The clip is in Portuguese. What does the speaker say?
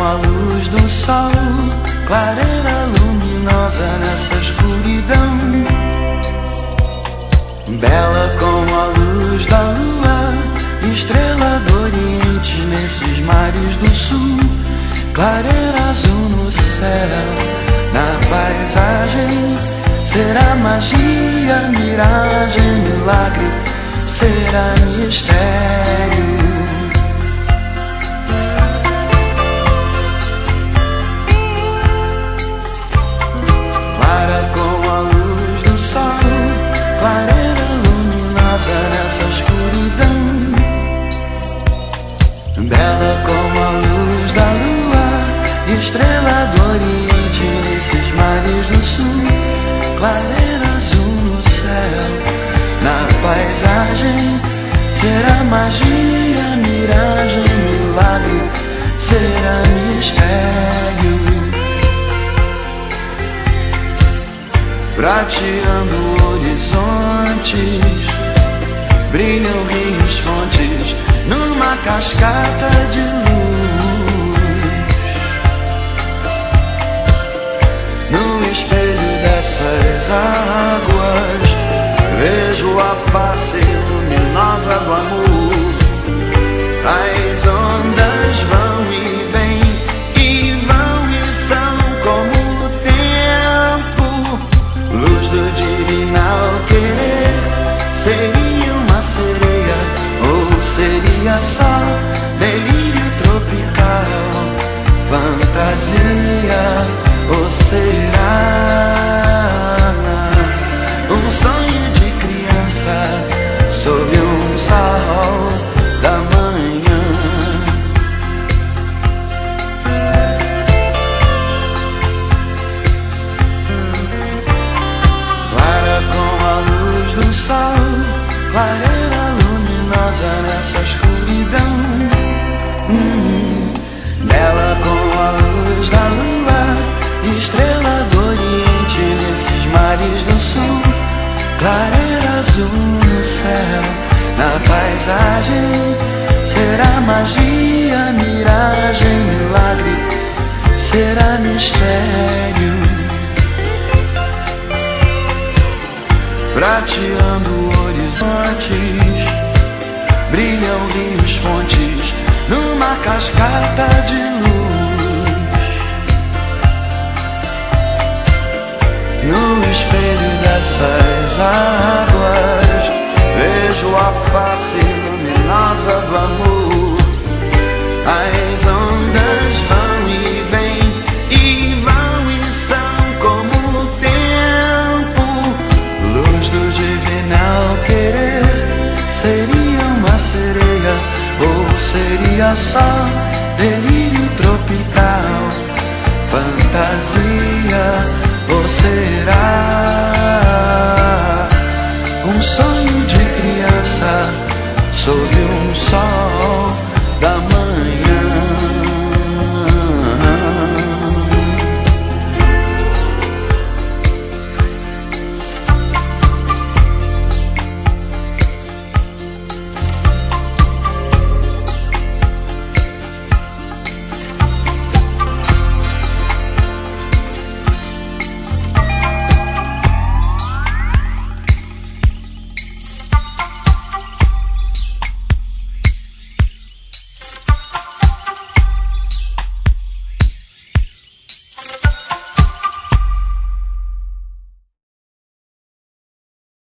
a luz do sol, clareira luminosa nessa escuridão. Bela como a luz da lua, estrela do oriente nesses mares do sul. Clareira azul no céu, na paisagem. Será magia, miragem, milagre, será mistério. Clara como a luz do sol, clareira luminosa nessa escuridão. Bela como a luz da lua, estrela do oriente nesses mares do sul. Clareira azul no céu, na paisagem. Será magia, miragem, milagre, será mistério. Prateando horizontes, brilham rios, fontes, numa cascata de luz. No espelho dessas águas, vejo a face luminosa do amor. As ondas vão e vêm, e vão e são como o tempo. Luz do divinal querer, seria uma sereia ou seria só delírio tropical, fantasia, ou será um sonho de criança sob um sol da manhã? Clara como a luz do sol, clareira luminosa nessa escuridão. Bela como a luz da lua, estrela do oriente nesses mares do sul. Clareira azul no céu, na paisagem. Será magia, miragem, milagre, será mistério. Prateando horizontes, brilham rios, fontes, numa cascata de luz. No espelho dessas águas, vejo a